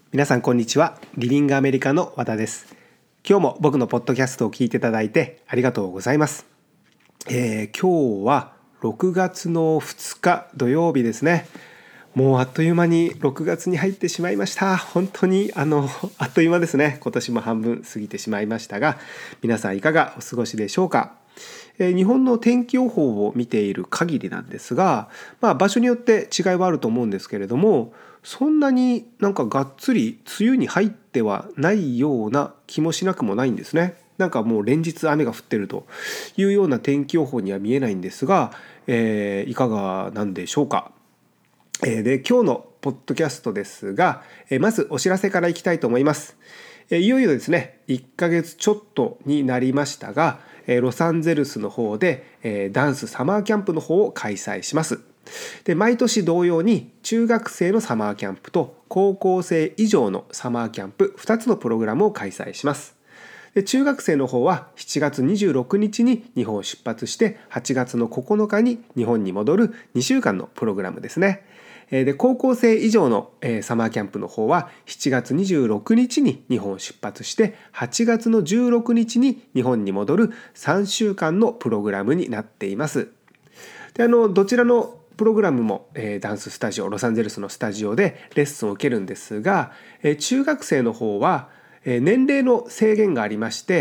皆さんこんにちは。リビングアメリカの和田です。今日も僕のポッドキャストを聞いていただいてありがとうございます。今日は6月の2日土曜日ですね。もうあっという間に6月に入ってしまいました。本当にあっという間ですね。今年も半分過ぎてしまいましたが、皆さんいかがお過ごしでしょうか。日本の天気予報を見ている限りなんですが、場所によって違いはあると思うんですけれども、そんなになんかがっつり梅雨に入ってはないような気もしなくもないんですね。なんかもう連日雨が降ってるというような天気予報には見えないんですが、いかがなんでしょうか。で、今日のポッドキャストですが、まずお知らせからいきたいと思います。いよいよですね、1ヶ月ちょっとになりましたが、ロサンゼルスの方でダンスサマーキャンプの方を開催します。で、毎年同様に中学生のサマーキャンプと高校生以上のサマーキャンプ2つのプログラムを開催します。で、中学生の方は7月26日に日本を出発して8月の9日に日本に戻る2週間のプログラムですね。で、高校生以上のサマーキャンプの方は7月26日に日本を出発して8月の16日に日本に戻る3週間のプログラムになっています。で、どちらのプログラムもダンススタジオ、ロサンゼルスのスタジオでレッスンを受けるんですが、中学生の方は年齢の制限がありまして、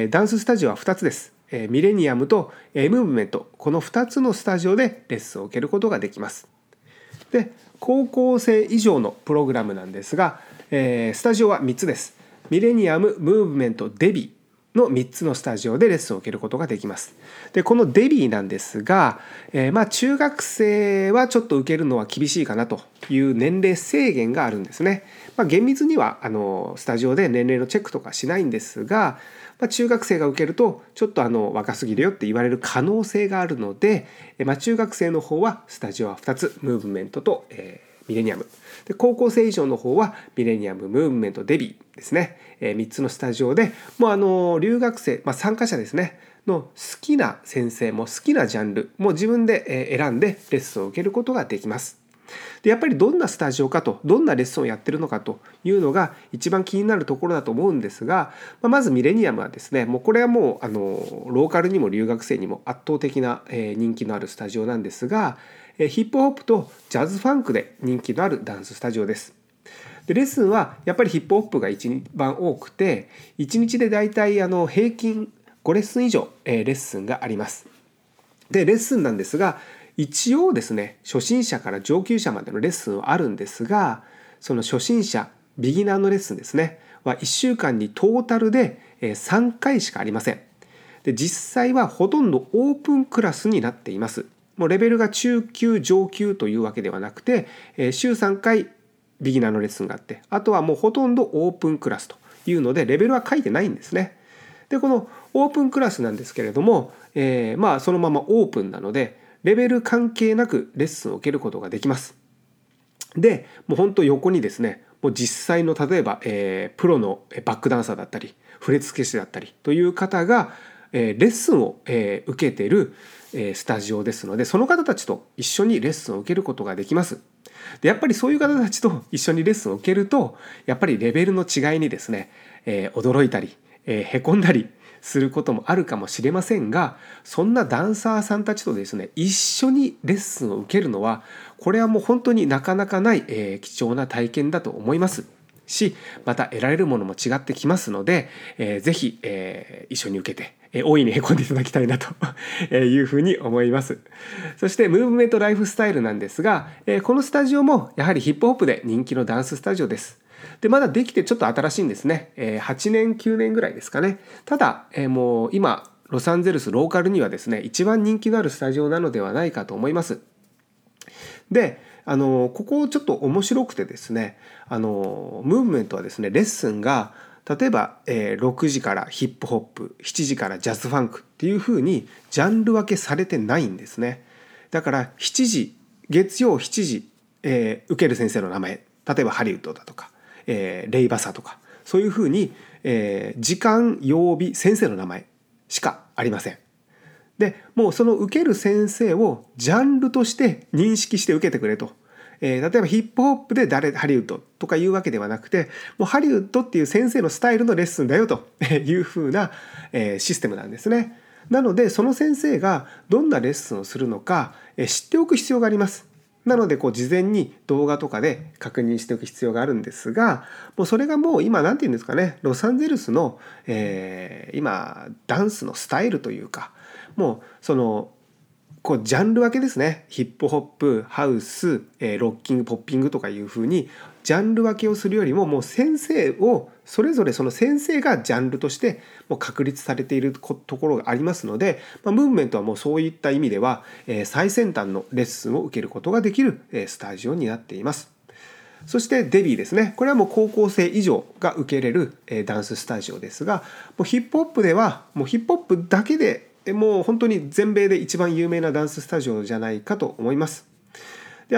ダンススタジオは2つです。ミレニアムとムーブメント、この2つのスタジオでレッスンを受けることができます。で、高校生以上のプログラムなんですが、スタジオは3つです。ミレニアム、ムーブメント、デビの3つのスタジオでレッスンを受けることができます。で、このデビーなんですが、中学生はちょっと受けるのは厳しいかなという年齢制限があるんですね。厳密にはスタジオで年齢のチェックとかしないんですが、中学生が受けるとちょっと若すぎるよって言われる可能性があるので、中学生の方はスタジオは2つ、ムーブメントと、ミレニアムで、高校生以上の方はミレニアム、ムーブメント、デビーですね、3つのスタジオでもう留学生、参加者ですねの好きな先生も好きなジャンルも自分で選んでレッスンを受けることができます。で、やっぱりどんなスタジオかと、どんなレッスンをやってるのかというのが一番気になるところだと思うんですが、まずミレニアムはですね、もうこれはもうローカルにも留学生にも圧倒的な人気のあるスタジオなんですが、ヒップホップとジャズファンクで人気のあるダンススタジオです。で、レッスンはやっぱりヒップホップが一番多くて、1日でだいたい平均5レッスン以上レッスンがあります。で、レッスンなんですが、一応ですね、初心者から上級者までのレッスンはあるんですが、その初心者、ビギナーのレッスンですね、は1週間にトータルで3回しかありません。で、実際はほとんどオープンクラスになっています。もうレベルが中級、上級というわけではなくて、週3回ビギナーのレッスンがあって、あとはもうほとんどオープンクラスというので、レベルは書いてないんですね。で、このオープンクラスなんですけれども、そのままオープンなので、レベル関係なくレッスンを受けることができます。で、もう本当横にですね、もう実際の例えば、プロのバックダンサーだったり、振付師だったりという方が、レッスンを、受けている、スタジオですので、その方たちと一緒にレッスンを受けることができます。で、やっぱりそういう方たちと一緒にレッスンを受けると、やっぱりレベルの違いにですね、驚いたり、へこんだりすることもあるかもしれませんが、そんなダンサーさんたちとですね、一緒にレッスンを受けるのは、これはもう本当になかなかない、貴重な体験だと思いますし、また得られるものも違ってきますので、ぜひ、一緒に受けて、大いにへこんでいただきたいなというふうに思います。そしてムーブメントライフスタイルなんですが、このスタジオもやはりヒップホップで人気のダンススタジオです。で、まだできてちょっと新しいんですね。8年9年ぐらいですかね。ただ、もう今ロサンゼルスローカルにはですね、一番人気のあるスタジオなのではないかと思います。で、ここちょっと面白くてですね、ムーブメントはですね、レッスンが例えば、6時からヒップホップ、7時からジャズファンクっていうふうにジャンル分けされてないんですね。だから月曜7時、受ける先生の名前、例えばハリウッドだとか、レイバサとか、そういうふうに、時間、曜日、先生の名前しかありません。で、もうその受ける先生をジャンルとして認識して受けてくれと。 例えばヒップホップでハリウッドとかいうわけではなくて、もうハリウッドっていう先生のスタイルのレッスンだよというふうなシステムなんですね。なのでその先生がどんなレッスンをするのか知っておく必要があります。なので事前に動画とかで確認しておく必要があるんですが、もうそれがもう今なんていうんですかね、ロサンゼルスの、今ダンスのスタイルというか、もうそのジャンル分けですね。ヒップホップ、ハウス、ロッキング、ポッピングとかいうふうにジャンル分けをするよりも、もう先生をそれぞれその先生がジャンルとしてもう確立されているところがありますので、ムーブメントはもうそういった意味では最先端のレッスンを受けることができるスタジオになっています。そしてデビーですね。これはもう高校生以上が受けれるダンススタジオですが、もうヒップホップではもうヒップホップだけでもう本当に全米で一番有名なダンススタジオじゃないかと思います。で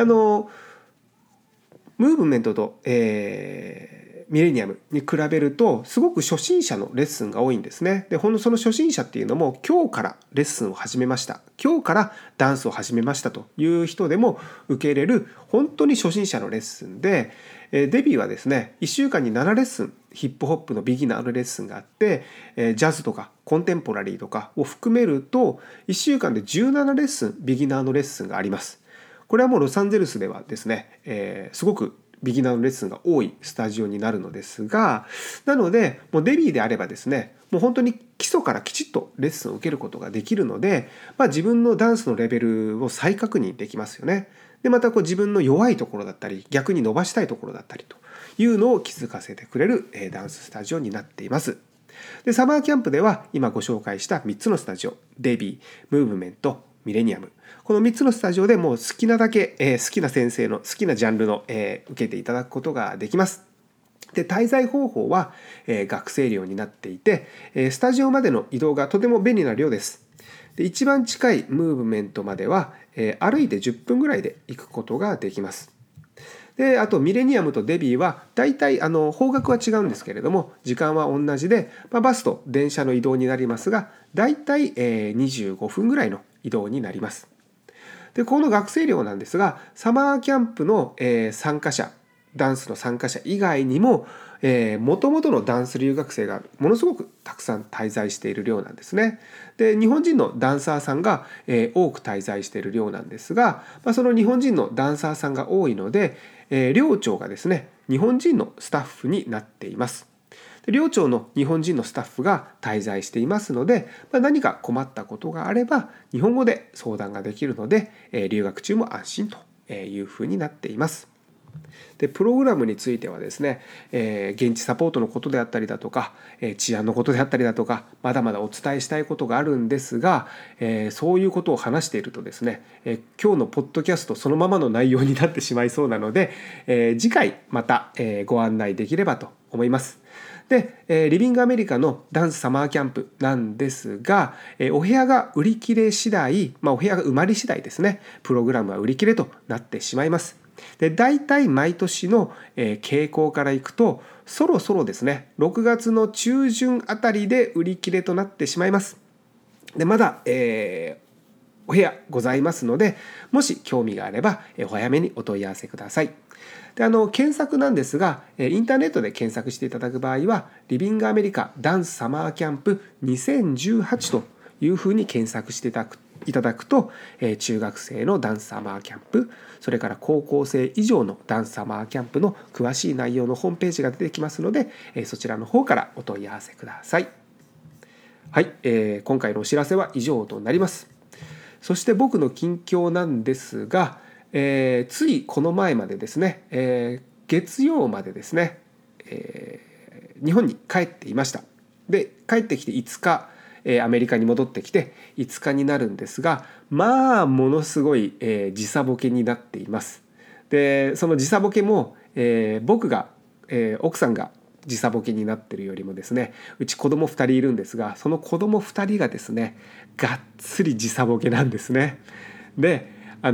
ムーブメントと、ミレニアムに比べるとすごく初心者のレッスンが多いんですね。でその初心者っていうのも今日からレッスンを始めました、今日からダンスを始めましたという人でも受け入れる本当に初心者のレッスンで、デビーはですね1週間に7レッスンヒップホップのビギナーのレッスンがあって、ジャズとかコンテンポラリーとかを含めると1週間で17レッスンビギナーのレッスンがあります。これはもうロサンゼルスではですね、すごくビギナーのレッスンが多いスタジオになるのですが、なのでもうデビーであればですね、もう本当に基礎からきちっとレッスンを受けることができるので、自分のダンスのレベルを再確認できますよね。でまた自分の弱いところだったり逆に伸ばしたいところだったりというのを気づかせてくれるダンススタジオになっています。でサマーキャンプでは今ご紹介した3つのスタジオ、デビー、ムーブメント、ミレニアム、この3つのスタジオでもう好きなだけ、好きな先生の好きなジャンルの、受けていただくことができます。で滞在方法は、学生寮になっていて、スタジオまでの移動がとても便利な寮です。で一番近いムーブメントまでは、歩いて10分ぐらいで行くことができます。であとミレニアムとデビーはだいたい方角は違うんですけれども時間は同じで、バスと電車の移動になりますがだいたい25分ぐらいの移動になります。でこの学生寮なんですがサマーキャンプの参加者、ダンスの参加者以外にももともとのダンス留学生がものすごくたくさん滞在している寮なんですね。で日本人のダンサーさんが多く滞在している寮なんですが、その日本人のダンサーさんが多いので寮長がですね日本人のスタッフになっています。寮長の日本人のスタッフが滞在していますので、何か困ったことがあれば日本語で相談ができるので留学中も安心というふうになっています。でプログラムについてはですね、現地サポートのことであったりだとか、治安のことであったりだとかまだまだお伝えしたいことがあるんですが、そういうことを話しているとですね、今日のポッドキャストそのままの内容になってしまいそうなので、次回また、ご案内できればと思います。で、リビングアメリカのダンスサマーキャンプなんですが、お部屋が売り切れ次第、お部屋が埋まり次第ですね、プログラムは売り切れとなってしまいます。で大体毎年の傾向からいくとそろそろですね6月の中旬あたりで売り切れとなってしまいます。でまだ、お部屋ございますのでもし興味があればお早めにお問い合わせください。で検索なんですがインターネットで検索していただく場合はリビングアメリカダンスサマーキャンプ2018というふうに検索していただくと中学生のダンスサマーキャンプ、それから高校生以上のダンスサマーキャンプの詳しい内容のホームページが出てきますのでそちらの方からお問い合わせください。はい、今回のお知らせは以上となります。そして僕の近況なんですが、ついこの前までですね、月曜までですね、日本に帰っていました。で帰ってきて5日アメリカに戻ってきて5日になるんですが、ものすごい時差ボケになっています。でその時差ボケも僕が奥さんが時差ボケになっているよりもですね、うち子供2人いるんですがその子供2人がですねがっつり時差ボケなんですね。で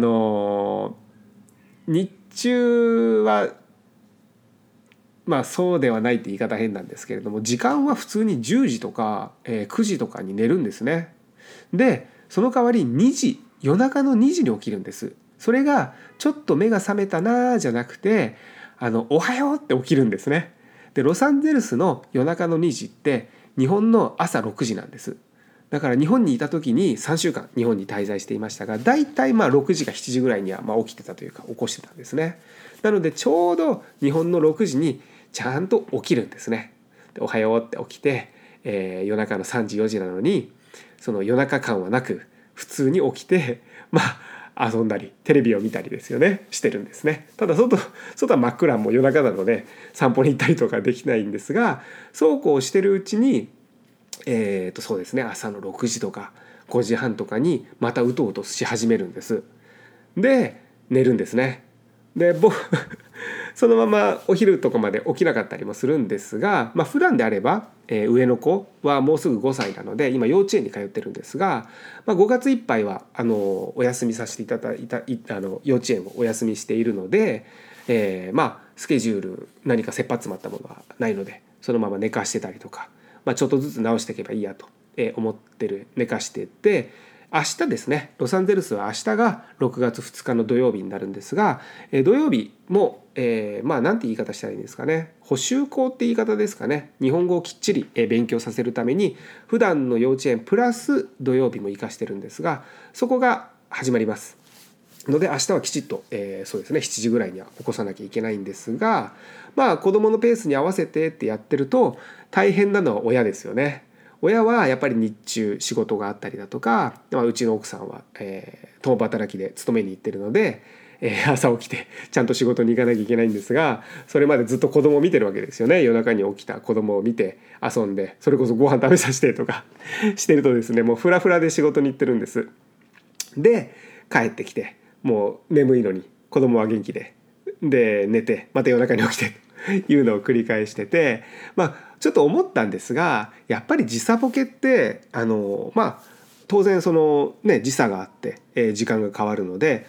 日中はそうではないって言い方変なんですけれども時間は普通に10時とか9時とかに寝るんですね。でその代わり夜中の2時に起きるんです。 それがちょっと目が覚めたなじゃなくて、おはようって起きるんですね。でロサンゼルスの夜中の2時って日本の朝6時なんです。だから日本にいた時に3週間日本に滞在していましたが、だいたい6時か7時ぐらいには起きてたというか起こしてたんですね。なのでちょうど日本の6時にちゃんと起きるんですね。でおはようって起きて、夜中の3時4時なのにその夜中感はなく普通に起きて遊んだりテレビを見たりですよねしてるんですね。ただ外は真っ暗、もう夜中なので散歩に行ったりとかできないんですが、そうこうしてるうちにそうですね、朝の6時とか5時半とかにまたうとうとし始めるんです。で寝るんですね。で僕そのままお昼とかまで起きなかったりもするんですが、普段であれば、上の子はもうすぐ5歳なので今幼稚園に通ってるんですが、5月いっぱいはお休みさせていただいた幼稚園をお休みしているので、スケジュール何か切羽詰まったものはないのでそのまま寝かしてたりとか、ちょっとずつ直していけばいいやと思ってる寝かしてて、明日ですね、ロサンゼルスは明日が6月2日の土曜日になるんですが、土曜日もなんて言い方したらいいんですかね、補習校って言い方ですかね、日本語をきっちり勉強させるために普段の幼稚園プラス土曜日も活かしてるんですが、そこが始まりますので明日はきちっと、そうですね7時ぐらいには起こさなきゃいけないんですが、子どものペースに合わせてってやってると大変なのは親ですよね。親はやっぱり日中仕事があったりだとか、うちの奥さんは、共働きで勤めに行ってるので、朝起きてちゃんと仕事に行かなきゃいけないんですが、それまでずっと子供を見てるわけですよね。夜中に起きた子供を見て遊んで、それこそご飯食べさせてとかしてるとですね、もうフラフラで仕事に行ってるんです。で帰ってきてもう眠いのに子供は元気で寝てまた夜中に起きてというのを繰り返してて、ちょっと思ったんですが、やっぱり時差ボケって当然そのね時差があって、時間が変わるので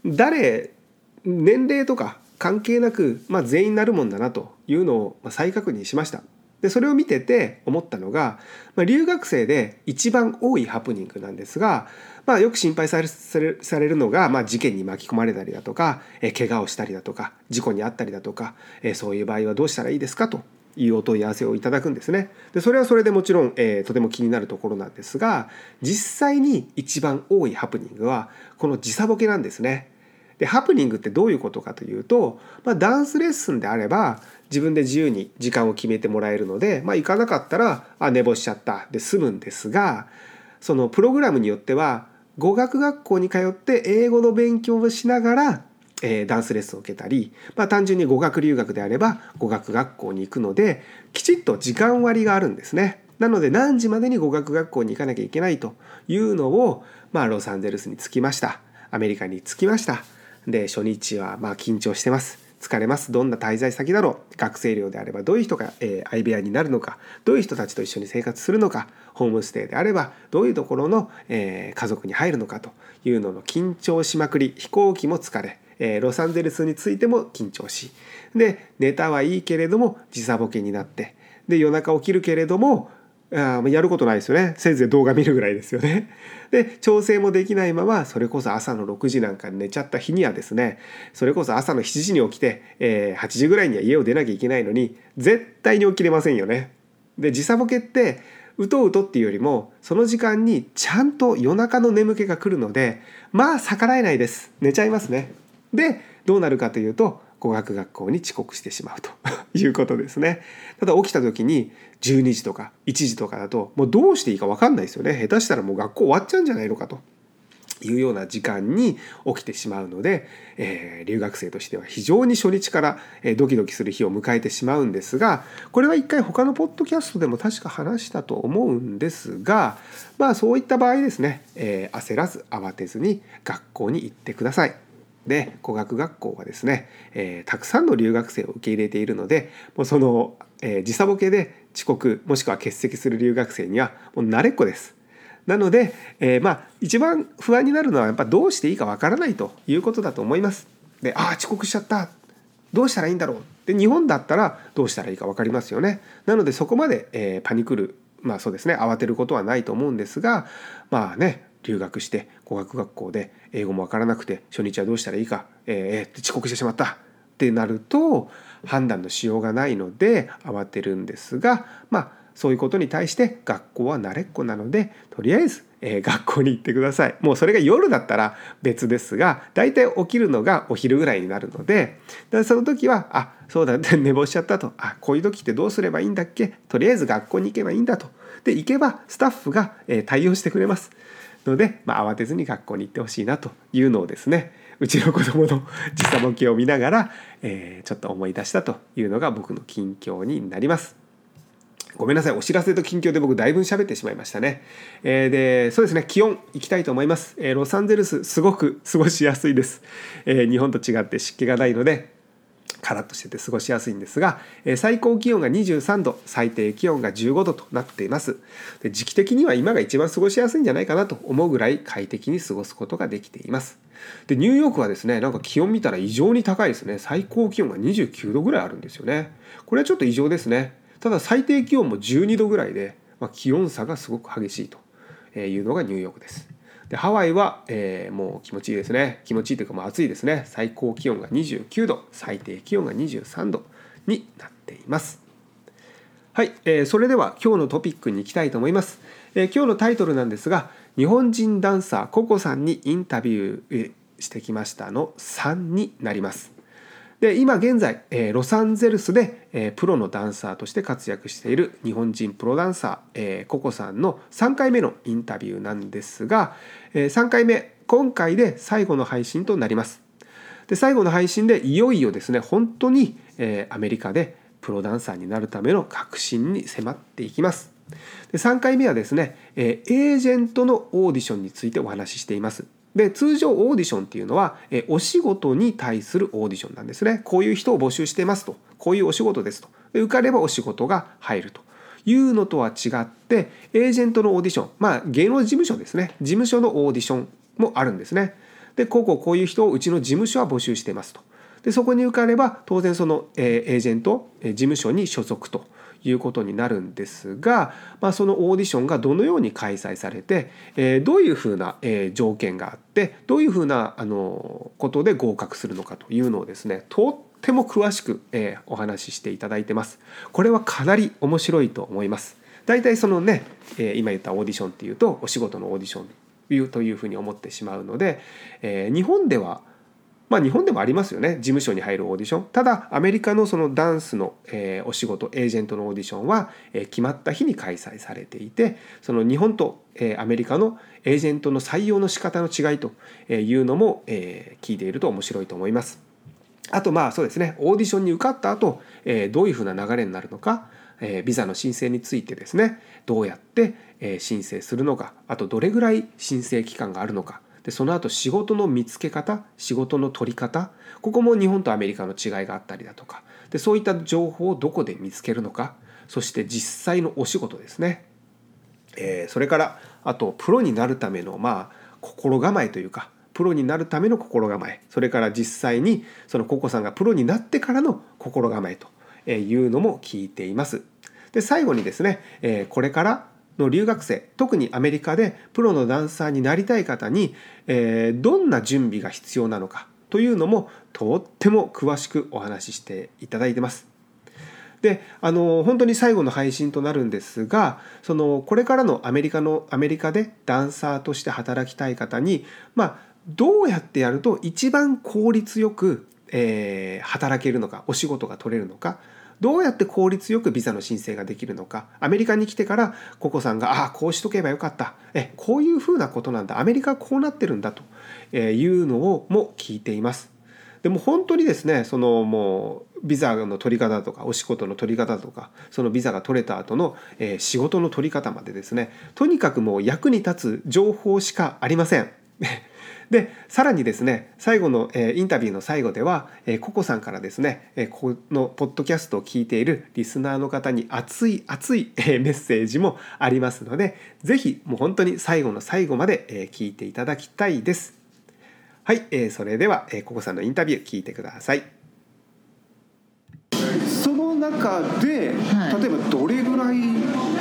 年齢とか関係なく、全員なるもんだなというのを再確認しました。でそれを見てて思ったのが、留学生で一番多いハプニングなんですが、よく心配されるのが、事件に巻き込まれたりだとか、怪我をしたりだとか事故に遭ったりだとか、そういう場合はどうしたらいいですかというお問い合わせをいただくんですね。でそれはそれでもちろん、とても気になるところなんですが、実際に一番多いハプニングはこの時差ボケなんですね。でハプニングってどういうことかというと、ダンスレッスンであれば自分で自由に時間を決めてもらえるので、行かなかったら寝坊しちゃったで済むんですが、そのプログラムによっては語学学校に通って英語の勉強をしながら、ダンスレッスンを受けたり、単純に語学留学であれば語学学校に行くのできちっと時間割があるんですね。なので何時までに語学学校に行かなきゃいけないというのを、ロサンゼルスに着きました。アメリカに着きました。で初日は緊張してます、疲れます、どんな滞在先だろう、学生寮であればどういう人が、相部屋になるのか、どういう人たちと一緒に生活するのか、ホームステイであればどういうところの、家族に入るのかというのの緊張しまくり、飛行機も疲れ、ロサンゼルスについても緊張し、でネタはいいけれども時差ボケになって、で夜中起きるけれどもやることないですよね。せいぜい動画見るぐらいですよね。で調整もできないままそれこそ朝の6時なんかに寝ちゃった日にはですね、それこそ朝の7時に起きて、8時ぐらいには家を出なきゃいけないのに絶対に起きれませんよね。で時差ボケってうとうとっていうよりもその時間にちゃんと夜中の眠気が来るので逆らえないです。寝ちゃいますね。でどうなるかというと語学学校に遅刻してしまうということですね。ただ起きた時に12時とか1時とかだともうどうしていいか分かんないですよね。下手したらもう学校終わっちゃうんじゃないのかというような時間に起きてしまうので、留学生としては非常に初日から、ドキドキする日を迎えてしまうんですが、これは一回他のポッドキャストでも確か話したと思うんですが、そういった場合ですね、焦らず慌てずに学校に行ってください。で語学学校はですね、たくさんの留学生を受け入れているので、もうその、時差ボケで遅刻もしくは欠席する留学生にはもう慣れっこです。なので、一番不安になるのはやっぱどうしていいかわからないということだと思います。で遅刻しちゃった、どうしたらいいんだろう。で日本だったらどうしたらいいか分かりますよね。なのでそこまで、パニクるそうですね慌てることはないと思うんですが、 留学して語学学校で英語もわからなくて初日はどうしたらいいか、遅刻してしまったってなると判断のしようがないので慌てるんですが、そういうことに対して学校は慣れっこなのでとりあえず、学校に行ってください。もうそれが夜だったら別ですが、だいたい起きるのがお昼ぐらいになるので、その時はそうだ寝坊しちゃったと、こういう時ってどうすればいいんだっけ、とりあえず学校に行けばいいんだと。で行けばスタッフが、対応してくれますので、慌てずに学校に行ってほしいなというのをですね、うちの子供の時差ボケを見ながら、ちょっと思い出したというのが僕の近況になります。ごめんなさい、お知らせと近況で僕だいぶ喋ってしまいましたね。でそうですね、気温いきたいと思います。ロサンゼルスすごく過ごしやすいです。日本と違って湿気がないのでカラッとしてて過ごしやすいんですが、最高気温が23度、最低気温が15度となっています。で時期的には今が一番過ごしやすいんじゃないかなと思うぐらい快適に過ごすことができています。でニューヨークはですね、なんか気温見たら異常に高いですね。最高気温が29度ぐらいあるんですよね。これはちょっと異常ですね。ただ最低気温も12度ぐらいで、気温差がすごく激しいというのがニューヨークです。でハワイは、もう気持ちいいですね。気持ちいいというか暑いですね。最高気温が29度、最低気温が23度になっています。はい、それでは今日のトピックに行きたいと思います。今日のタイトルなんですが、日本人ダンサーココさんにインタビューしてきましたの3になります。で今現在、ロサンゼルスで、プロのダンサーとして活躍している日本人プロダンサー、ココさんの3回目のインタビューなんですが、3回目今回で最後の配信となります。で最後の配信でいよいよですね、本当に、アメリカでプロダンサーになるための確信に迫っていきます。で3回目はですね、エージェントのオーディションについてお話ししています。で通常オーディションっていうのはお仕事に対するオーディションなんですね。こういう人を募集してますと、こういうお仕事ですと、で受かればお仕事が入るというのとは違って、エージェントのオーディション、芸能事務所ですね、事務所のオーディションもあるんですね。でこういう人をうちの事務所は募集してますと。でそこに受かれば当然そのエージェント事務所に所属ということになるんですが、そのオーディションがどのように開催されて、どういうふうな条件があって、どういうふうなことで合格するのかというのをですね、とっても詳しくお話ししていただいてます。これはかなり面白いと思います。だいたいそのね、今言ったオーディションっていうとお仕事のオーディションというふうに思ってしまうので、日本では日本でもありますよね、事務所に入るオーディション。ただアメリカのそのダンスの、お仕事エージェントのオーディションは、決まった日に開催されていて、その日本と、アメリカのエージェントの採用の仕方の違いというのも、聞いていると面白いと思います。あとそうですね、オーディションに受かった後、どういうふうな流れになるのか、ビザの申請についてですね、どうやって、申請するのか、あとどれぐらい申請期間があるのか、でその後仕事の見つけ方、仕事の取り方、ここも日本とアメリカの違いがあったりだとか、でそういった情報をどこで見つけるのか、そして実際のお仕事ですね、それからあとプロになるための心構えというか、プロになるための心構え、それから実際にそのココさんがプロになってからの心構えというのも聞いています。で最後にですね、これからの留学生、特にアメリカでプロのダンサーになりたい方に、どんな準備が必要なのかというのもとっても詳しくお話ししていただいてます。で本当に最後の配信となるんですが、これからのアメリカでダンサーとして働きたい方に、どうやってやると一番効率よく、働けるのか、お仕事が取れるのか、どうやって効率よくビザの申請ができるのか、アメリカに来てからココさんがこうしとけばよかった、こういうふうなことなんだ、アメリカはこうなってるんだというのをも聞いています。でも本当にですね、もうビザの取り方とかお仕事の取り方とか、そのビザが取れた後の仕事の取り方までですね、とにかくもう役に立つ情報しかありません。でさらにですね、最後のインタビューの最後ではココさんからですね、このポッドキャストを聞いているリスナーの方に熱いメッセージもありますので、ぜひもう本当に最後の最後まで聞いていただきたいです。はい、それではココさんのインタビュー聞いてください。その中で、例えばどれぐらい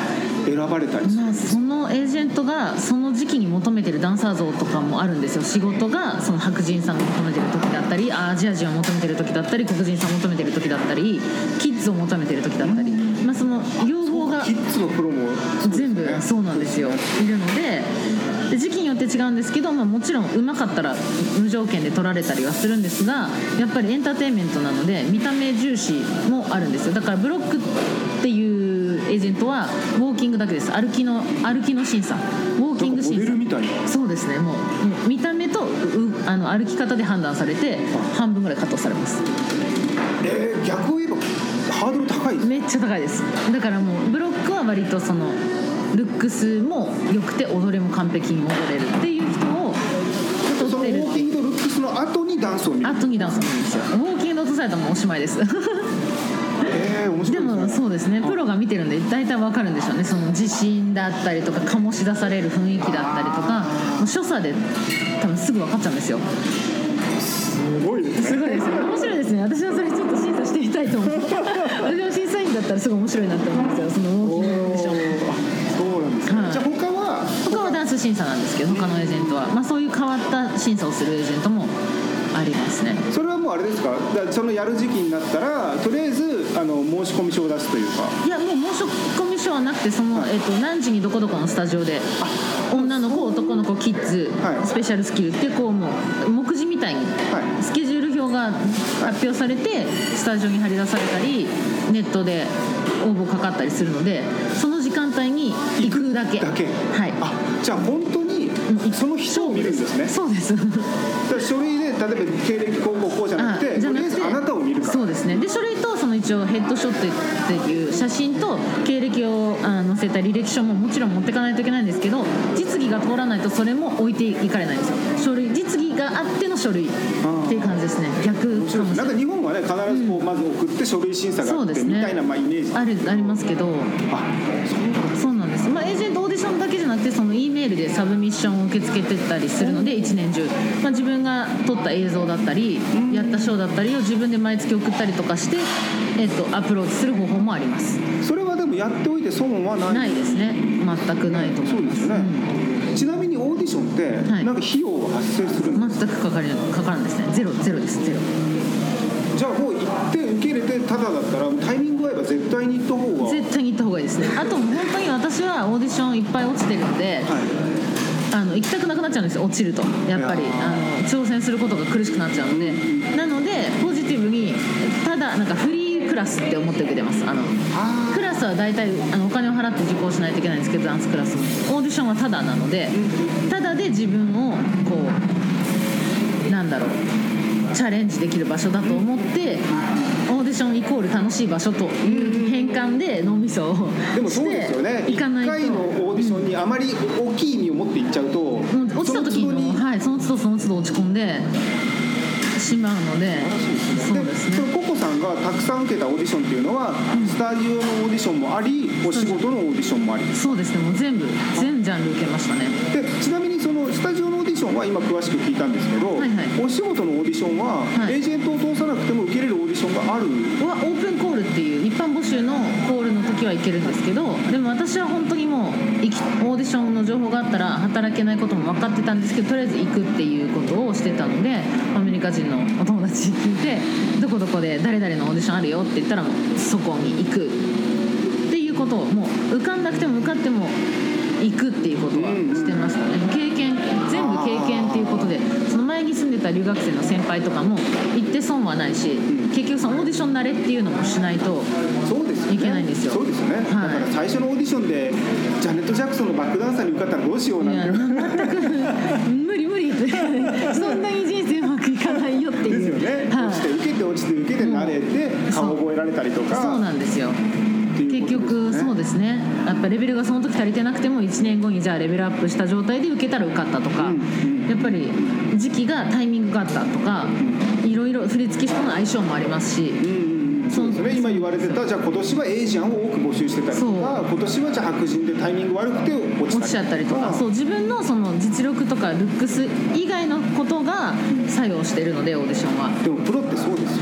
選ばれたりするんですか？ そのエージェントがその時期に求めてるダンサー像とかもあるんですよ。仕事がその白人さんが求めてる時だったり、アジア人を求めてる時だったり、黒人さんを求めてる時だったり、キッズを求めてる時だったり、その要望がキッズのプロも全部そうなんですよ、いるので、時期によって違うんですけど、もちろん上手かったら無条件で取られたりはするんですが、やっぱりエンターテインメントなので見た目重視もあるんですよ。だからブロックっていうエージェントはウォーキングだけです。歩きの審査、ウォーキング審査、 モデルみたいな。 そうですね、もう見た目と歩き方で判断されて半分ぐらいカットされます。 逆を言えばハードル高いです。 めっちゃ高いです。だからもうブロックは割とそのルックスも良くて踊れも完璧に踊れるっていう人をそのウォーキングとルックスの後にダンスを見る。 後にダンスを見るんですよ。ウォーキングで落とされたらもうおしまいです面白いですね。 でもそうですね、プロが見てるんで大体わかるんでしょうね。その自信だったりとか醸し出される雰囲気だったりとか、もう所作で多分すぐ分かっちゃうんですよ。 すごいですね。 すごいですね。面白いですね。私はそれちょっと審査してみたいと思う私も審査員だったらすごい面白いなって思うんですよ、そのウォーキングオーディション。 そうなんですね、じゃあ他はダンス審査なんですけど、他のエージェントは、そういう変わった審査をするエージェントもありますね。 それはもうあれですか、そのやる時期になったらとりあえず申し込み書を出すというか。 いや、もう申し込み書はなくて、その、何時にどこどこのスタジオで女の子男の子キッズ、スペシャルスキルってこうもう目次みたいにスケジュール表が発表されてスタジオに貼り出されたりネットで応募かかったりするので、その時間帯に行くだけ。はい。 じゃあ本当にその人を見るんですね。 そうです。 書類で例えば経歴高校こうじゃなくて、とりあえずあなたを見るから。 そうですね。で書類とその一応ヘッドショットっていう写真と経歴を載せた履歴書ももちろん持っていかないといけないんですけど、実技が通らないとそれも置いていかれないんですよ。書類、実技があっての書類っていう感じですね。逆かもしれない。 なんか日本はね必ずこうまず送って書類審査があってみたいなイメージありますけど、そうなんです。エージェントオーディションだけじゃなくて、その E メールでサブミッションを受け付けてたりするので、一年中、自分が撮った映像だったりやったショーだったりを自分で毎月送ったりとかして、アプローチする方法もあります。 それはでもやっておいて損はないですね。全くないと思います。 そうですよね、ちなみにオーディションってなんか費用は発生するんですか？ 全くかからんですね。ゼロです。ゼロ。 じゃあもう行って受け入れてタダだったらタイミング合えば絶対に行った方が。 絶対に行った方がいいですね。あと本当に私はオーディションいっぱい落ちてるので、行きたくなくなっちゃうんですよ。落ちるとやっぱり挑戦することが苦しくなっちゃうので、なのでポジティブに、ただなんかフリークラスって思って受けてます。クラスは大体お金を払って受講しないといけないんですけど、ダンスクラスもオーディションはタダなので、タダで自分をこうチャレンジできる場所だと思って、オーディションイコール楽しい場所という変換で脳みそをでもそうですよね。1回のオーディションにあまり大きい意味を持っていっちゃうと、 落ちた時にその都度落ち込んでしまうので。そうですね。 ココさんがたくさん受けたオーディションっていうのは、スタジオのオーディションもあり、お仕事のオーディションもあり。 そうですね。もう全ジャンル受けましたね。 でちなみにそのスタジオのオーディションは今詳しく聞いたんですけど、お仕事のオーディションは、エージェントを通さなくても受けれるオーディションがある。 オープンコールっていう一般募集のコールの時は行けるんですけど、でも私は本当にもうオーディションの情報があったら働けないことも分かってたんですけど、とりあえず行くっていうことをしてたので、アメリカ人のお友達に聞いて、どこどこで誰々のオーディションあるよって言ったら、もうそこに行くっていうことを、もう受かんなくても受かっても行くっていうことはしてましたね。全部経験っていうことで、その前に住んでた留学生の先輩とかも行って損はないし、結局そのオーディション慣れっていうのもしないといけないんですよ。 そうですよね。だから最初のオーディションでジャネット・ジャクソンのバックダンサーに受かったらどうしようなんて、 全く無理ってそんなに人生うまくいかないよっていうですよね。受けて慣れて顔覚えられたりとか。 そうなんですよ。結局そうですね。やっぱレベルがその時足りてなくても1年後にじゃあレベルアップした状態で受けたら受かったとか、やっぱり時期がタイミングがあったとか、いろいろ振り付け師との相性もありますし、 そうですね。今言われてた、じゃあ今年はエージアンを多く募集してたりとか、今年はじゃあ白人でタイミング悪くて落ちちゃったりとか、 そう、自分のその実力とかルックス以外のことが作用してるので、オーディションは。 でもプロってそうですよ。 プロは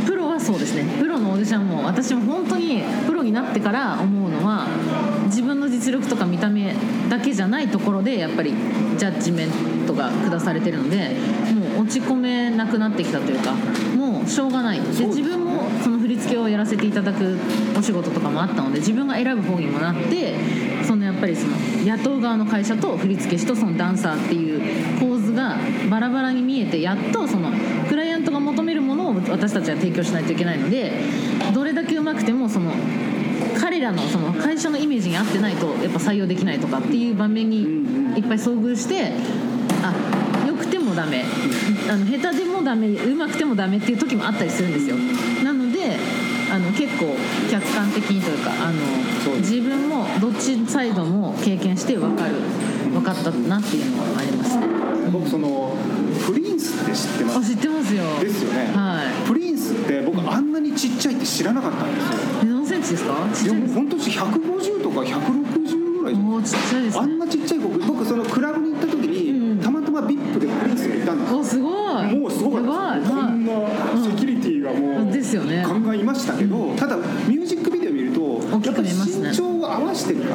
そうですね。プロのオーディションも私も本当にプロになってから思うのは、自分の実力とか見た目だけじゃないところでやっぱりジャッジメントが下されてるので、もう落ち込めなくなってきたというか、もうしょうがないで、自分もその振り付けをやらせていただくお仕事とかもあったので、自分が選ぶ方にもなって、そのやっぱりその雇う側の会社と振付師とそのダンサーっていう構図がバラバラに見えて、やっとそのクライアントが求めるものを私たちは提供しないといけないので、どれだけ上手くてもその彼らのその会社のイメージに合ってないとやっぱ採用できないとかっていう場面にいっぱい遭遇して、良くてもダメ、下手でもダメ、上手くてもダメっていう時もあったりするんですよ。なので結構客観的にというか、自分もどっちサイドも経験して分かったなっていうのはありますね。 僕そのプリンスって知ってます？ 知ってますよ。 ですよね、 はい。 プリンスって僕あんなにちっちゃいって知らなかったんですよ。 何センチですか？ちっちゃいです。 本当に150とか160ぐらい。 お、ちっちゃいですね。 あんなちっちゃい僕そのクラブに行った時に、たまたま VIP でプリンスがいたんですよ。 お、すごい。 もうすごかったです。こんなセキュリティがもうですよね。 ガンガンいましたけど、ただミュージックビデオ見ると大きく見えますね。 やっぱり身長を合わせてるから。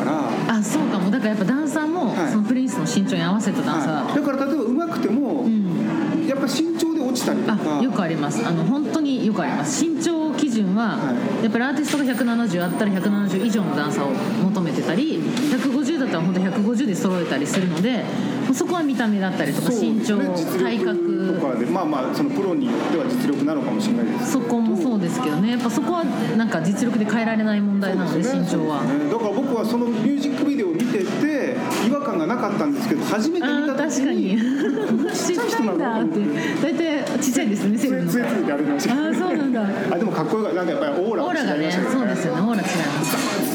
そうかも。だからやっぱダンサーも、そのプリンスの身長に合わせたダンサー、 だから例えば上手くても、やっぱ身長で落ちたりとか。 よくあります。本当によくあります。身長基準は、やっぱりアーティストが170あったら170以上のダンサーを求めてたり、150だったら本当150で揃えたりするので、そこは見た目だったりとか、身長、体格とかで、そのプロによっては実力なのかもしれないです。 そこもそうですけどね。やっぱそこはなんか実力で変えられない問題なので、身長は。 だから僕はそのミュージックビデオを見てて違和感がなかったんですけど、初めて見た時にちっちゃいんだって。大体ちっちゃいですね。セレブの。 つえってあれました。 そうなんだ。 でもかっこよかった。なんかやっぱりオーラが違いましたね。 そうですよね。オーラ違います。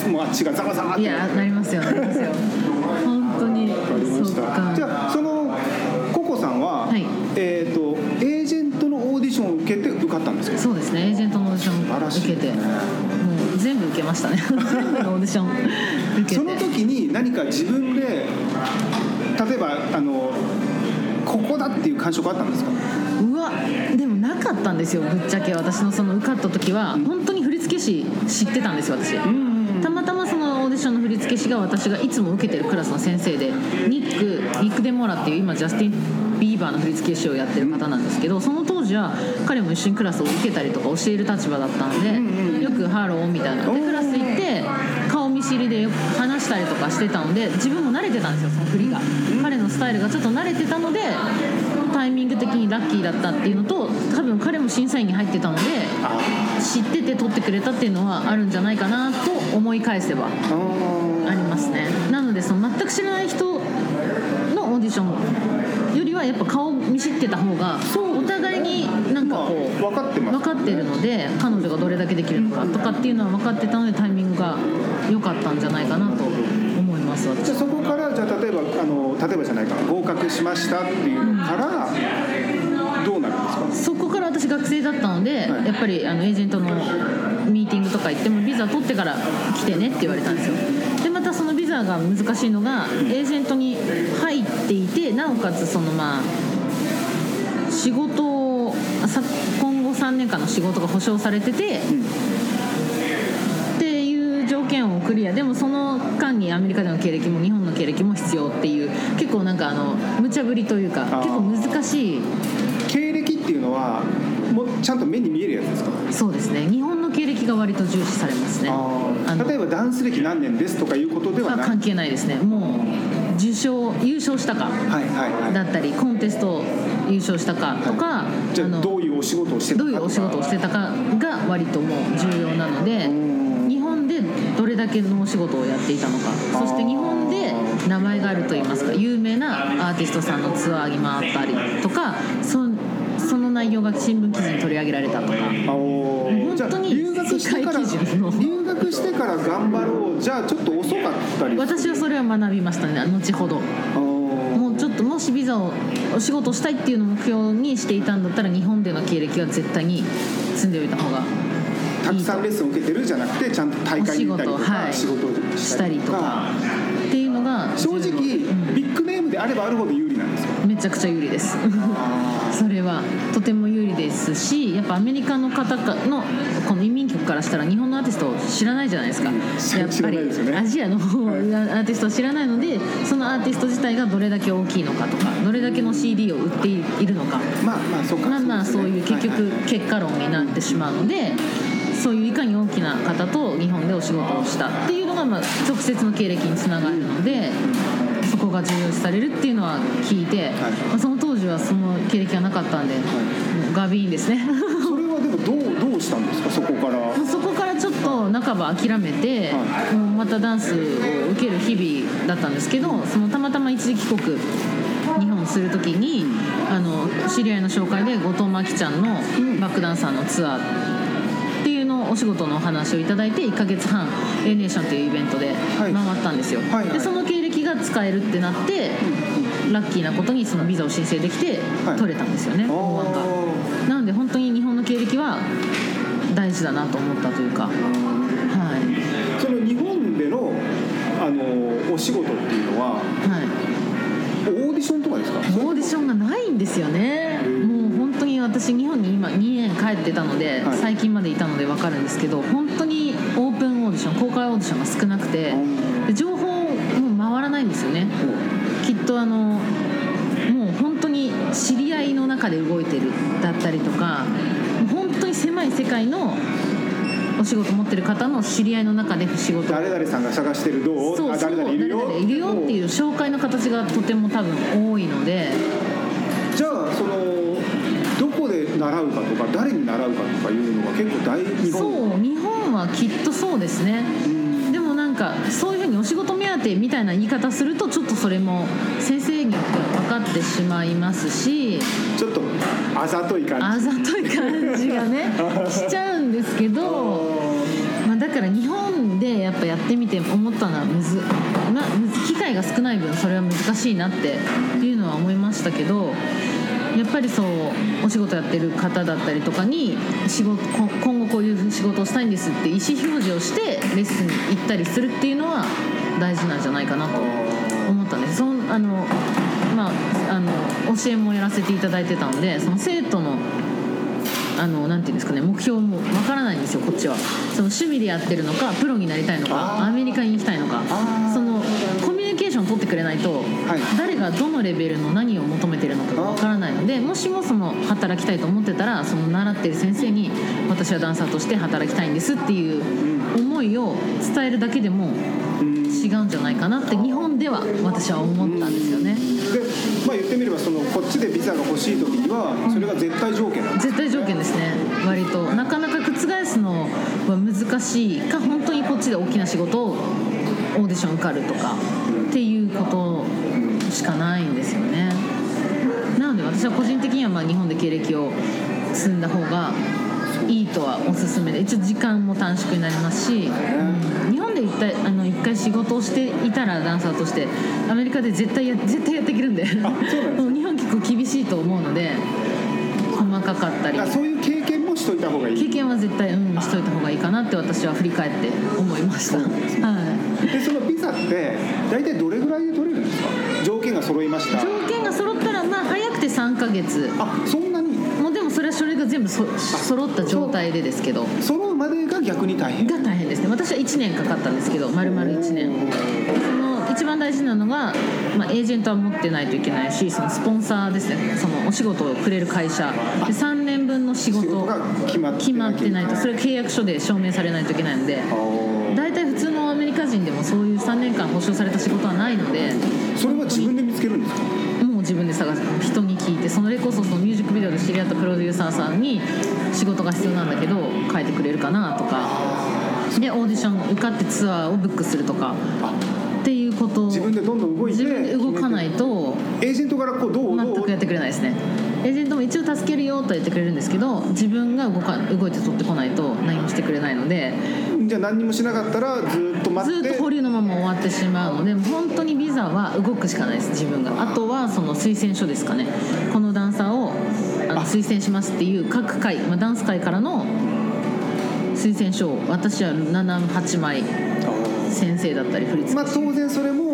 もうあっちがザバザバって。 いや、なりますよ。なりますよ。本当に。そうか。 じゃあそのココさんは、エージェントのオーディションを受けて受かったんですか？ そうですね。エージェントのオーディションを受けて、もう全部受けましたね。全部のオーディション受けて。 その時に何か自分で例えばここだっていう感触あったんですか？ でもなかったんですよ。ぶっちゃけ私のその受かった時は、本当に振付師知ってたんですよ、私。たまたまそのオーディションの振付師が私がいつも受けてるクラスの先生で、ニック・デモラっていう今ジャスティン・ビーバーの振付師をやってる方なんですけど、その当時は彼も一緒にクラスを受けたりとか教える立場だったので、よくハローみたいなでクラス行って顔見知りでよく話したりとかしてたので、自分も慣れてたんですよ、その振りが。彼のスタイルがちょっと慣れてたので、タイミング的にラッキーだったっていうのと、多分彼も審査員に入ってたので知ってて取ってくれたっていうのはあるんじゃないかなと思い返せばありますね。なのでその全く知らない人のオーディションよりはやっぱ顔見知ってた方がお互いになんかこう分かってるので、彼女がどれだけできるのかとかっていうのは分かってたので、タイミングが良かったんじゃないかなと思います。 じゃあそこからじゃあ例えばじゃないか合格しましたっていうのからどうなるんですか？ そこから私学生だったので、やっぱりエージェントのミーティングとか行ってもビザ取ってから来てねって言われたんですよ。でまたそのビザが難しいのが、エージェントに入っていて、なおかつその仕事を今後3年間の仕事が保証されてて、っていう条件をクリア。でもその間にアメリカでの経歴も日本の経歴も必要っていう、結構なんか無茶ぶりというか結構難しい。 経歴っていうのはもうちゃんと目に見えるやつですか？ そうですね。日本の経歴が割と重視されますね。 例えばダンス歴何年ですとかいうことではない？ 関係ないですね。もう優勝したかだったり、コンテスト優勝したかとか、 じゃあどういうお仕事をしてたかが割ともう重要なので、日本でどれだけのお仕事をやっていたのか、そして日本で名前があるといいますか、有名なアーティストさんのツアーに回ったりとか、その内容が新聞記事に取り上げられたとか、本当に世界基準の。 留学してから頑張ろう、じゃあちょっと遅かったり。 私はそれは学びましたね、後ほど。もうちょっともしビザをお仕事したいっていうのを目標にしていたんだったら、日本での経歴は絶対に積んでおいた方がいい。 たくさんレッスンを受けてるじゃなくて、ちゃんと大会に行ったりとか、仕事をしたりとかっていうのが正直、ビッグネームであればあるほど有利なんですよ。 めちゃくちゃ有利です。 それはとても有利ですし、やっぱアメリカの方のこの移民局からしたら日本のアーティストを知らないじゃないですか。やっぱりアジアの方アーティストを知らないので、そのアーティスト自体がどれだけ大きいのかとか、どれだけの CD を売っているのか、そういう結局結果論になってしまうので、そういういかに大きな方と日本でお仕事をしたっていうのが直接の経歴につながるので、そこが重要視されるっていうのは聞いて、その当時はその経歴がなかったんで、もうガビーンですね。 それはでもどうしたんですか、そこから。 そこからちょっと半ば諦めて、もうまたダンスを受ける日々だったんですけど、そのたまたま一時帰国日本するときに知り合いの紹介で後藤真希ちゃんのバックダンサーのツアーっていうのをお仕事のお話をいただいて、1ヶ月半Aネーションというイベントで回ったんですよ、でその経歴が使えるってなって、ラッキーなことにそのビザを申請できて取れたんですよね、法案が。なので本当に日本の経歴は大事だなと思ったというか、 その日本でのお仕事っていうのは、オーディションとかですか？ オーディションがないんですよね。もう本当に私日本に今2年帰ってたので、最近までいたので分かるんですけど、本当にオープンオーディション、公開オーディションが少なくて、で情報も回らないんですよね。きっともう本当に知り合いの中で動いてるだったりとか、本当に狭い世界のお仕事持ってる方の知り合いの中で仕事、 誰々さんが探してる、どう？誰々いるよっていう紹介の形がとても多分多いので、 じゃあどこで習うかとか誰に習うかとかいうのが結構日本はきっとそうですね。でもなんかそういうふうにお仕事目当てみたいな言い方すると、ちょっとそれも先生によっては分かってしまいますし、 ちょっとあざとい感じがねしちゃうんですけど、だから日本でやっぱやってみて思ったのは機会が少ない分それは難しいなっていうのは思いましたけど、やっぱりそうお仕事やってる方だったりとかに今後こういう仕事をしたいんですって意思表示をしてレッスンに行ったりするっていうのは大事なんじゃないかなと思ったんです。教えもやらせていただいてたので、その生徒のなんていうんですかね、目標もわからないんですよ、こっちは。その趣味でやってるのか、プロになりたいのか、アメリカに行きたいのか、そのコミュニケーションを取ってくれないと、誰がどのレベルの何を求めてるのかがわからないので、もしもその働きたいと思ってたら、その習ってる先生に私はダンサーとして働きたいんですっていう思いを伝えるだけでも違うんじゃないかなって日本では私は思ったんですよね。 で、言ってみればこっちでビザが欲しい時にはそれが絶対条件なんです。 絶対条件ですね。割となかなか覆すのは難しいか、本当にこっちで大きな仕事をオーディション受かるとかっていうことしかないんですよね。なので私は個人的には日本で経歴を積んだ方がいいとはおすすめで、一応時間も短縮になりますし、日本で一回仕事をしていたらダンサーとしてアメリカで絶対やっていけるんで日本結構厳しいと思うので、細かかったり、 そういう経験もしといた方がいい。 経験は絶対、しといた方がいいかなって私は振り返って思いました。 でそのビザって大体どれぐらいで取れるんですか？条件が揃いました。 条件が揃ったら早くて3ヶ月。 そんなに？ もうでもそれは書類が全部揃った状態でですけど、 揃うまでが逆に大変ですね。私は1年かかったんですけど、丸々1年。その一番大事なのが、エージェントは持ってないといけないし、そのスポンサーですね、そのお仕事をくれる会社で3年分の仕事が決まってないと、それは契約書で証明されないといけないので、大体普通のアメリカ人でもそういう3年間保証された仕事はないので。 それは自分で見つけるんですか？ もう自分で探す、人に聞いて、それこそそのミュージックビデオで知り合ったプロデューサーさんに仕事が必要なんだけど書いてくれるかなとかで、オーディション受かってツアーをブックするとかっていうことを自分でどんどん動いて、 自分で動かないとエージェントからどう全くやってくれないですね。エージェントも一応助けるよと言ってくれるんですけど、自分が動いて取ってこないと何もしてくれないので、 じゃあ何にもしなかったらずっと待って、 ずっと保留のまま終わってしまうので、本当にビザは動くしかないです、自分が。あとはその推薦書ですかね、このダンサーを推薦しますっていう各会、ダンス会からの推薦書を私は7、8枚先生だったり振り付け、 当然それも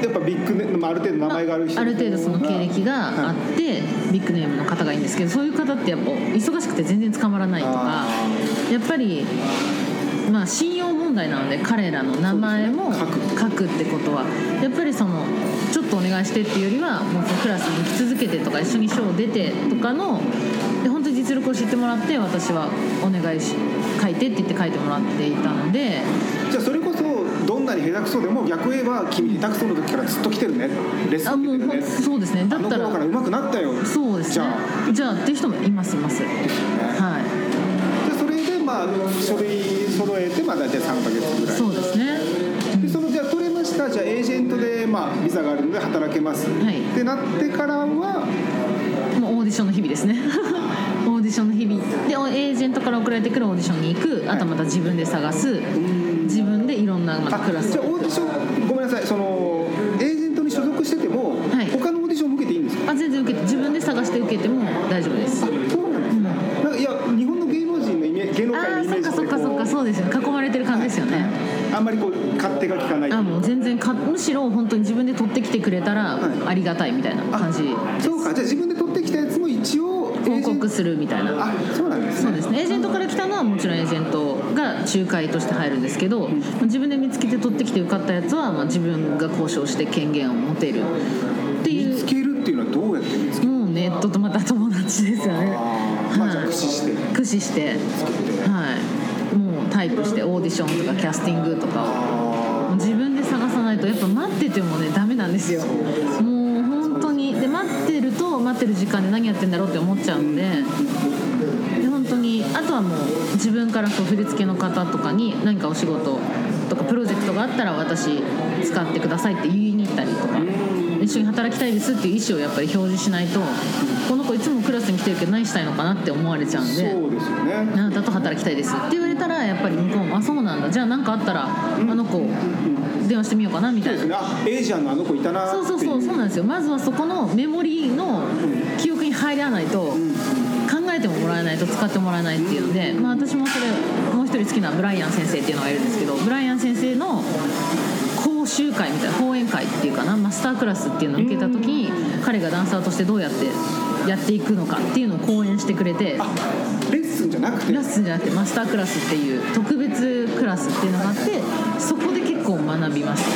やっぱビッグネーム、ある程度名前がある人、 ある程度その経歴があって、ビッグネームの方がいいんですけど、そういう方ってやっぱ忙しくて全然捕まらないとか、やっぱりまあ信用問題なので、彼らの名前も書くってことはやっぱりそのちょっとお願いしてっていうよりは、もうそのクラスに来続けてとか、一緒に賞出てとかので、本当に実力を知ってもらって、私はお願いし書いてって言って書いてもらっていたので、 じゃあそれこそどんなに下手くそでも逆を言えば、君下手くその時からずっと来てるね、レッスン来てるね、 もうそうですね、だったらあの頃から上手くなったよ、 そうですね、じゃあっていう人もいますはい。 でそれでまあ書類揃えて、まあ大体3ヶ月ぐらい。 そうですね。 でそのじゃあ取れました、じゃあエージェントでまあビザがあるので働けます、 はい、 ってなってからはもうオーディションの日々ですねオーディションの日々で、エージェントから送られてくるオーディションに行く、あとまた自分で探す、自分でいろんなまたクラス。 じゃあオーディション、ごめんなさい、そのエージェントに所属してても、はい、他のオーディション受けていいんですか？ 全然受けて、自分で探して受けても大丈夫です。 そうなんですか、なんかいや日本の芸能人の芸能界のイメージってそっかそうですよね、囲まれてる感じですよね、 あんまりこう勝手が利かない。 もう全然むしろ本当に自分で取ってきてくれたらありがたいみたいな感じ。 そうか、じゃあ自分で取ってきたやつも一応報告するみたいな。 そうなんですね。 そうですね、エージェントから来たのはもちろんエージェントが仲介として入るんですけど、自分で見つけて取ってきて受かったやつは、まあ自分が交渉して権限を持てるっていう。 見つけるっていうのはどうやって見つける？ もうネットとまた友達ですよね。 まあ、じゃあ駆使して、 はい、もうタイプしてオーディションとかキャスティングとかを自分で探さないと、やっぱ待っててもねダメなんですよ。もう本当にで、待ってると待ってる時間で何やってんだろうって思っちゃうんで、本当にあとはもう自分から振り付けの方とかに何かお仕事とかプロジェクトがあったら、私使ってくださいって言いに行ったりとか、一緒に働きたいですっていう意思をやっぱり表示しないと、この子いつもクラスに来てるけど何したいのかなって思われちゃうんで、 そうですよね、 あなたと働きたいですって言われたら、やっぱり向こうもそうなんだ、じゃあ何かあったらあの子電話してみようかなみたいな。 そうですね、エージャンのあの子いたなっていう。 そうなんですよ。まずはそこのメモリーの記憶に入らないと、考えてもらえないと使ってもらえないっていうので、まあ、私もそれもう一人好きなブライアン先生っていうのがいるんですけど、ブライアン先生の講習会みたいな、講演会っていうかな、マスタークラスっていうのを受けた時に、彼がダンサーとしてどうやってやっていくのかっていうのを講演してくれて、 レッスンじゃなくてマスタークラスっていう特別クラスっていうのがあって、そこで結構学びました。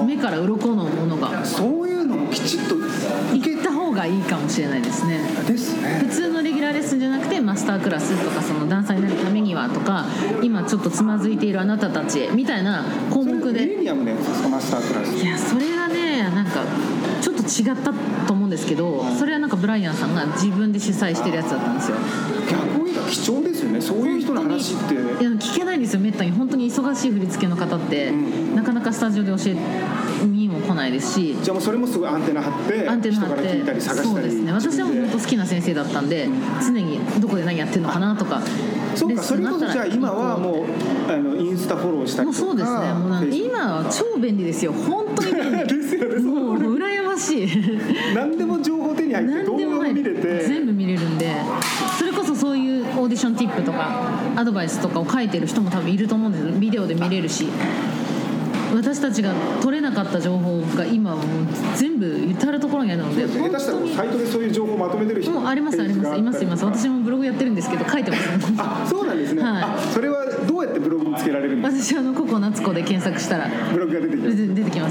目から鱗のものが、 そういうのもきちっと行った方がいいかもしれないですね。 ですね。 普通のレギュラーレッスンじゃなくて、マスタークラスとか、そのダンサーになるためにはとか、今ちょっとつまずいているあなたたちへみたいな項目で。 それミレニアムのやつですか、マスタークラス。 いや、それがね、なんかちょっと違ったと思うんですけど、それはなんかブライアンさんが自分で主催してるやつだったんですよ。 逆に言うと貴重ですよね、そういう人の話って。いや、 聞けないんですよ、めったに。本当に忙しい振り付けの方って、なかなかスタジオで教えにも来ないですし。 じゃあもうそれもすごいアンテナ張って人から聞いたり探したり。 そうですね、私はもう本当好きな先生だったんで、常にどこで何やってるのかなとか。 そうか、それこそじゃあ今はもうインスタフォローしたりとか。 もうそうですね、もう今は超便利ですよ、本当に便利ですよね。 もう羨ましい何でも情報手に入って動画も見れて全部見れるんで、それこそそういうオーディションティップとかアドバイスとかを書いてる人も多分いると思うんですよ。ビデオで見れるし、私たちが取れなかった情報が今もう全部至るところにあるので、 下手したらサイトでそういう情報をまとめてる人もありますいます私もブログやってるんですけど書いてますね。 あ、そうなんですね、はい、それはどうやってブログにつけられるんですか？ 私ココナツコで検索したらブログが出てきます。 出てきます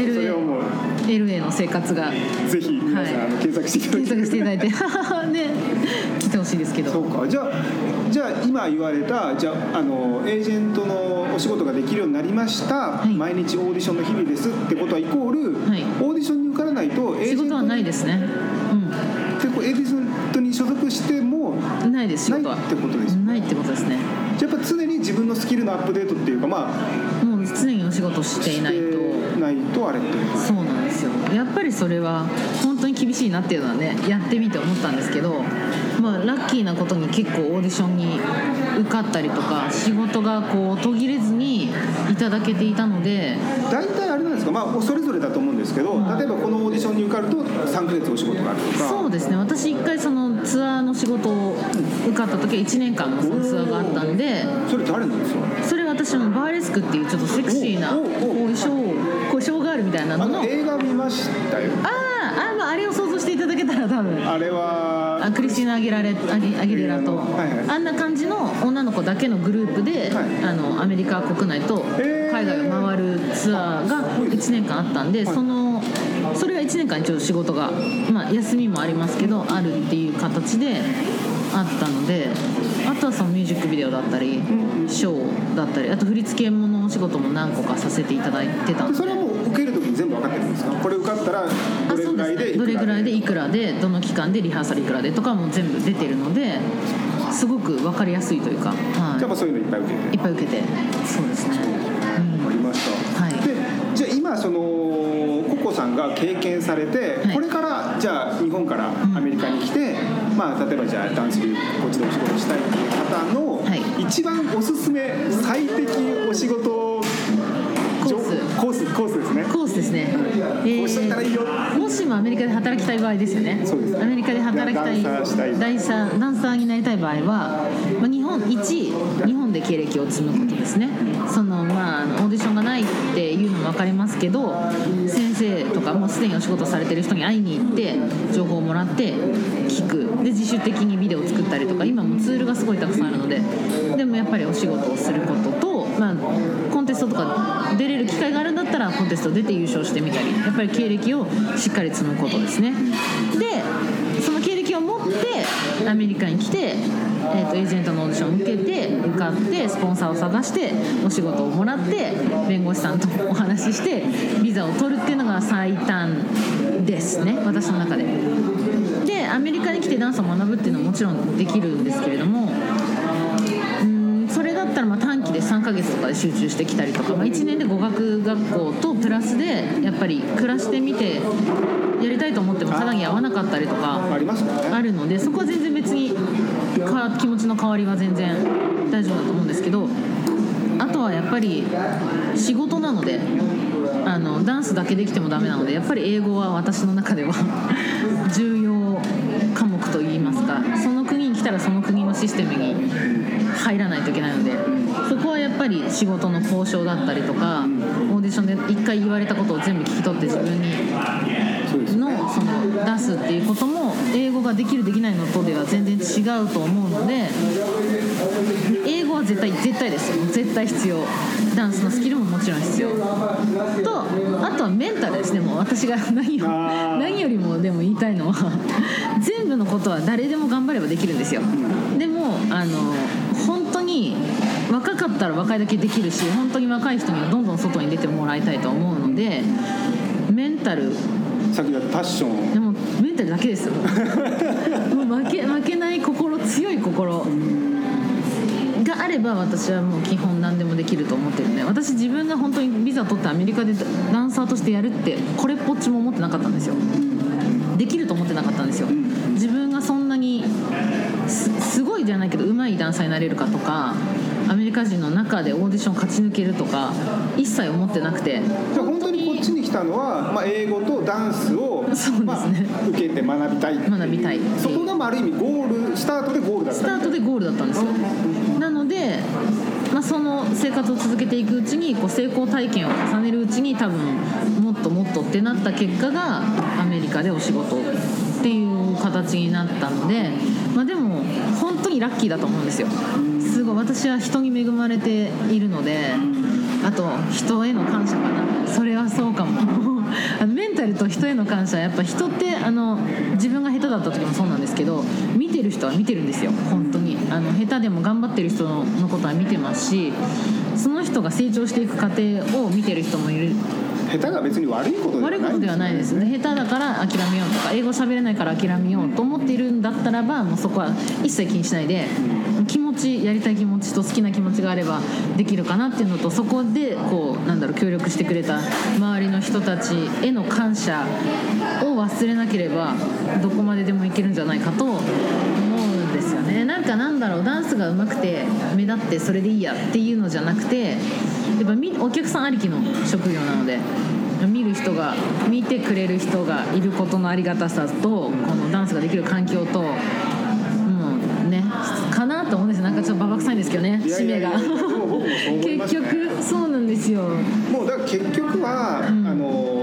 。LA の生活がぜひ皆さん、検索していただいてね、来てほしいですけど。 そうか、じゃあ今言われた、じゃあエージェントのお仕事ができるようになりました、はい、毎日オーディションの日々ですってことはイコール、はい、オーディションに受からないと仕事はないですね。 結構エージェントに所属してもないです。仕事はないってことです。 ないってことですね。 じゃあやっぱ常に自分のスキルのアップデートっていうか、まあもう常にお仕事していないとあれっていうか。 そうなんですよ。やっぱりそれは本当に厳しいなっていうのはね、やってみて思ったんですけど、まあラッキーなことに結構オーディションに受かったりとか、仕事がこう途切れずにいただけていたので。 大体あれなんですか、まあそれぞれだと思うんですけど、例えばこのオーディションに受かると3ヶ月お仕事があるとか。 そうですね、私1回そのツアーの仕事を受かった時は1年間のそのツアーがあったんで。 それ誰なんですか？ それ私のバーレスクっていうちょっとセクシーな障害ールみたいなのの映画見ましたよ。 あれを想像していただけたら多分あれはクリスティーナ・アギレラと、あんな感じの女の子だけのグループで、アメリカ国内と海外を回るツアーが1年間あったんで、それが1年間一応仕事が、休みもありますけどあるっていう形であったので、あとはそのミュージックビデオだったり、ショーだったり、あと振り付けものお仕事も何個かさせていただいてたんで。 それはもう受けるときに全部分かってるんですか？これ受かったらどれぐらいでどれぐらいでいくらでどの期間でリハーサルいくらでとかも全部出てるので、すごく分かりやすいというか、 じゃあそういうのいっぱい受けてそうですね。 分かりました、でじゃあ今そのココさんが経験されて、これからじゃあ日本からアメリカに来て、例えばじゃあダンスこっちでお仕事したいっていう方の一番おすすめ最適お仕事コースですね。 コースですね。 こうしといたらいいよ。 もしもアメリカで働きたい場合ですよね。 そうです。 アメリカで働きたいダンサーになりたい場合は、日本で経歴を積むことですね。オーディションがないっていうのも分かりますけど、先生とかもうすでにお仕事されてる人に会いに行って情報をもらって聞く、で自主的にビデオを作ったりとか、今もツールがすごいたくさんあるので、でもやっぱりお仕事をすることと、コンテストとか出れる機会があるんだったらコンテスト出て優勝してみたり、やっぱり経歴をしっかり積むことですね。でその経歴を持ってアメリカに来て、エージェントのオーディションを受けて受かってスポンサーを探してお仕事をもらって弁護士さんとお話ししてビザを取るっていうのが最短ですね、私の中で。でアメリカに来てダンスを学ぶっていうのはもちろんできるんですけれども、それだったら短期で3ヶ月とかで集中してきたりとか、1年で語学学校とプラスでやっぱり暮らしてみてやりたいと思っても肌に合わなかったりとかあるので、そこは全然別に気持ちの変わりは全然大丈夫だと思うんですけど、あとはやっぱり仕事なのでダンスだけできてもダメなので、やっぱり英語は私の中では重要科目といいますか、その国に来たらその国のシステムに入らないといけないので、そこはやっぱり仕事の交渉だったりとか、オーディションで一回言われたことを全部聞き取って自分にのその出すっていうことも英語ができるできないのとでは全然違うと思うので、英語は絶対ですよ。絶対必要。ダンスのスキルももちろん必要と、あとはメンタルですね。もう私が何よりもでも言いたいのは全部のことは誰でも頑張ればできるんですよ。でも本当に若かったら若いだけできるし、本当に若い人にはどんどん外に出てもらいたいと思うので、メンタル、 さっきだってパッション、 でもメンタルだけですよもう負けない心、強い心があれば私はもう基本何でもできると思ってるので、私自分が本当にビザ取ってアメリカでダンサーとしてやるってこれっぽっちも思ってなかったんですよ。できると思ってなかったんですよ。自分がそんなにすごいじゃないけど上手いダンサーになれるかとか、アメリカ人の中でオーディション勝ち抜けるとか一切思ってなくて、 じゃあ本当にこっちに来たのは、英語とダンスを、 そうですね、 受けて学びたいそこがある意味ゴール、スタートでゴールだった。 スタートでゴールだったんですよ。なので、その生活を続けていくうちに成功体験を重ねるうちに多分もっともっとってなった結果がアメリカでお仕事っていう形になったので、でも本当にラッキーだと思うんですよ。すごい私は人に恵まれているので、あと人への感謝かな、それはそうかもメンタルと人への感謝、やっぱ人って自分が下手だった時もそうなんですけど、見てる人は見てるんですよ。本当に下手でも頑張ってる人のことは見てますし、その人が成長していく過程を見てる人もいる。 下手が別に悪いことではないですね。下手だから諦めようとか、英語喋れないから諦めようと思っているんだったらば、もうそこは一切気にしないで、気持ち、やりたい気持ちと好きな気持ちがあればできるかなっていうのと、そこで協力してくれた周りの人たちへの感謝を忘れなければどこまででもいけるんじゃないかと思うんですよね。ダンスが上手くて目立ってそれでいいやっていうのじゃなくて、やっぱお客さんありきの職業なので、見てくれる人がいることのありがたさと、このダンスができる環境と、かなと思うんですよ。ちょっとババ臭いんですけどね、使命が結局そうなんですよ。 もうだから結局は、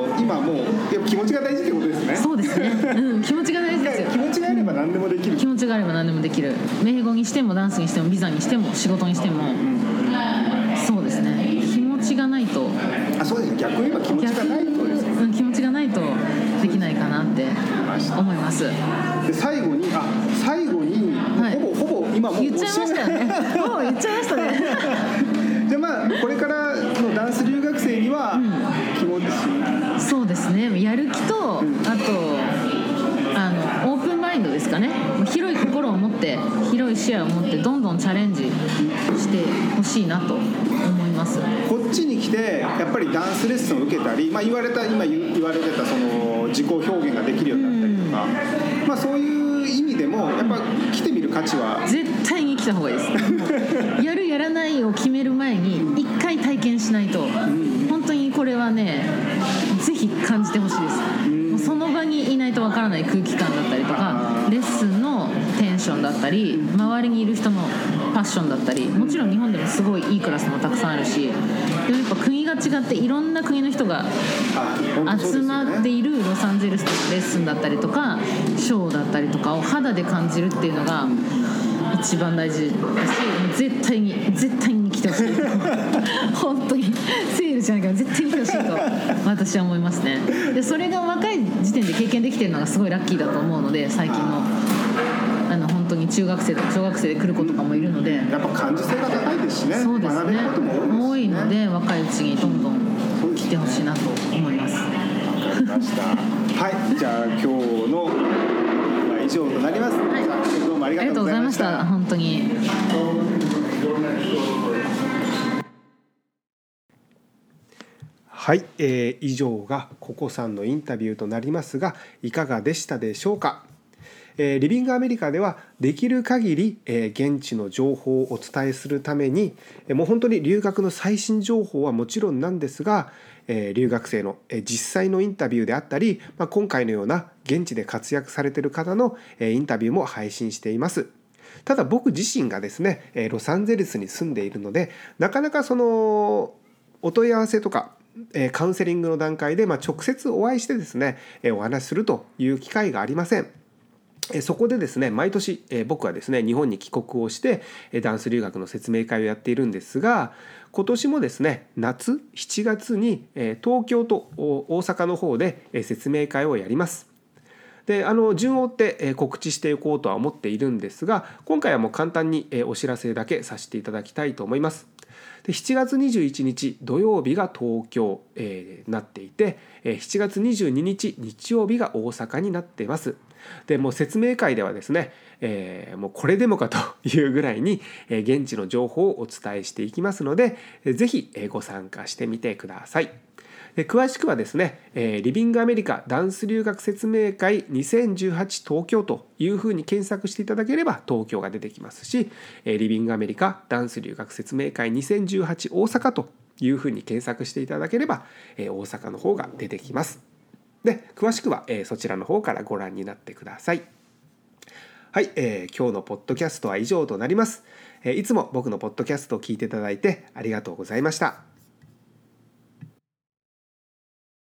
気持ちが大事ってことですね。 そうですね、気持ちが大事ですよ。 気持ちがあれば何でもできる。 気持ちがあれば何でもできる。英語にしてもダンスにしてもビザにしても仕事にしても、そうですね。気持ちがないと。 そうですね。逆に言えば気持ちがないとですね。 気持ちがないとできないかなって思います。 で最後にはい、ほぼ今もう言っちゃいましたよね。もう言っちゃいましたね。 じゃあこれからのダンス留学生には気持ち、 そうですね。やる気と、あとオープンマインドですかね。広い心を持って広い視野を持ってどんどんチャレンジしてほしいなと思います。 こっちに来てやっぱりダンスレッスンを受けたり、今言われてたその自己表現ができるようになったりとか、そういう意味でもやっぱ来てみる価値は絶対に来た方がいいです。やるやらないを決める前に一回体験しないと、本当にこれはねぜひ感じてほしいです。その場にいないとわからない空気感だったりとか、レッスンのテンションだったり、周りにいる人のパッションだったり、もちろん日本でもすごいいいクラスもたくさんあるし、でもやっぱ国が違っていろんな国の人が集まっているロサンゼルスのレッスンだったりとかショーだったりとかを肌で感じるっていうのが一番大事だし、絶対に来てほしい。本当にセールじゃないけど絶対に来てほしいと私は思いますね。でそれが若い時点で経験できてるのがすごいラッキーだと思うので、最近の本当に中学生とか小学生で来る子とかもいるので、 やっぱ感受性が高いですしね。 そうですね、 学べることも多いので若いうちにどんどん来てほしいなと思います。 わかりました。はい、じゃあ今日の以上となります。はい、どうもありがとうございました。 本当に。 はい、以上がココさんのインタビューとなりますが、いかがでしたでしょうか。リビングアメリカではできる限り現地の情報をお伝えするために、もう本当に留学の最新情報はもちろんなんですが、留学生の実際のインタビューであったり、今回のような現地で活躍されている方のインタビューも配信しています。ただ僕自身がですね、ロサンゼルスに住んでいるので、なかなかそのお問い合わせとかカウンセリングの段階で直接お会いしてですね、お話しするという機会がありません。そこでですね、毎年僕はですね日本に帰国をしてダンス留学の説明会をやっているんですが、今年もですね夏7月に東京と大阪の方で説明会をやります。で順を追って告知していこうとは思っているんですが、今回はもう簡単にお知らせだけさせていただきたいと思います。で7月21日土曜日が東京、なっていて、7月22日日曜日が大阪になっています。でもう説明会ではですね、もうこれでもかというぐらいに現地の情報をお伝えしていきますので、ぜひご参加してみてください。で詳しくはですね、リビングアメリカダンス留学説明会2018東京というふうに検索していただければ東京が出てきますし、リビングアメリカダンス留学説明会2018大阪というふうに検索していただければ、大阪の方が出てきます。で詳しくは、そちらの方からご覧になってください。はい、今日のポッドキャストは以上となります。いつも僕のポッドキャストを聞いていただいてありがとうございました。